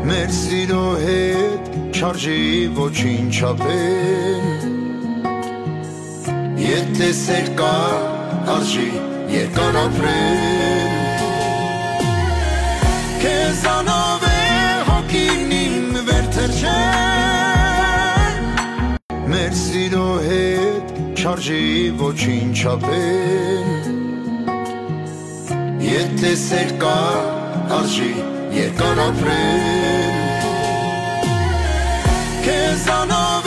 մեր սիրո հետ չարժի ոչինչ ապել Եթե սեր կա արժի երկար ապրել Քեզանով է հոգին իմ վերթրջել Մեր սիրո հետ չարժի ոչինչ ապել Եթե սեր կա արժի երկար ապրել Քեզանով